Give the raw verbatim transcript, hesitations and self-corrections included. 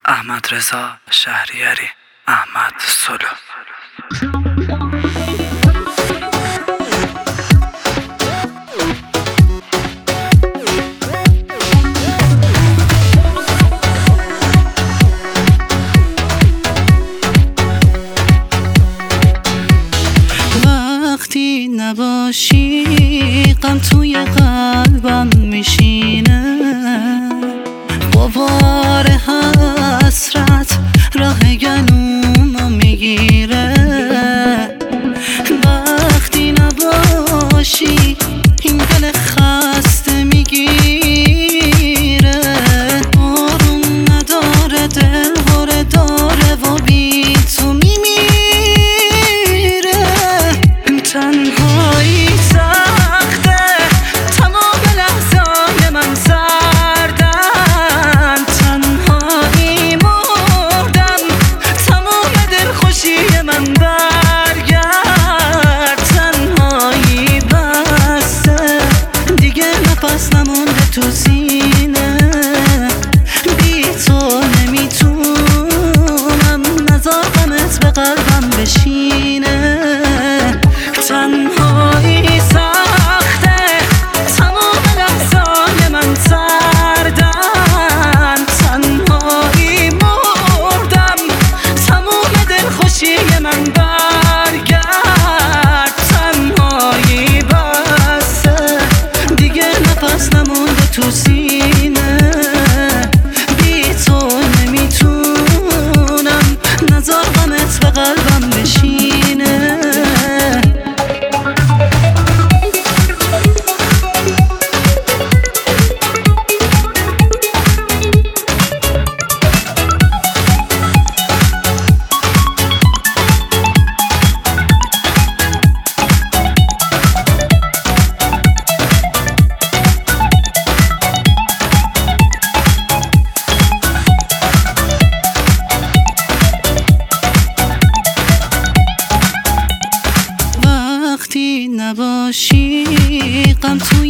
احمد رضا شهریاری، احمد سلو. وقتی نباشی غم توی قلبم میشینه، غبار حسرت راه گلومو میگیره. وقتی نباشی این دل خسته میگیره، آروم نداره، دل هره داره و بی تو میمیره. تنهایی سخته، تمام لحظای من سردن. تنهایی مردم، تمام دلخوشی من برگرد. تنهایی بسته، دیگه نفس نمونده تو سینه. بی تو نمیتونم، نذار غمت به قلبم بشینه. تنهایی سخته، تمام لحظای من سردن. تنهایی مردم، تمام دلخوشی من برگرد. تنهایی بسته، دیگه نفس نمونده تو سینه. بی تو نمیتونم، نذار غمت به قلبم بشینه. وقتی نباشی غم تو